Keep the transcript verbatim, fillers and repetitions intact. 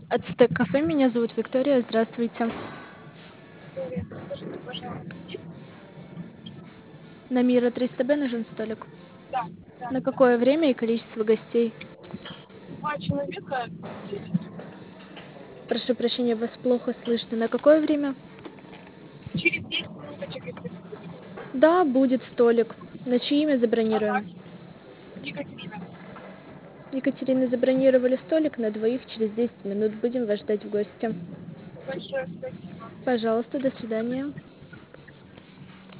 Ацтек кафе, меня зовут Виктория, здравствуйте. Привет, скажите, пожалуйста, есть? На Мира триста Б нужен столик. Да, да, На да. какое время и количество гостей? Два человека, десять. Прошу прощения, вас плохо слышно. На какое время? Через десять минуточек, если будет. Да, будет столик. На чье имя Ага, забронируем? Екатерина. Екатерина, забронировали столик на двоих, через десять минут будем вас ждать в гости. Большое спасибо. Пожалуйста, до свидания.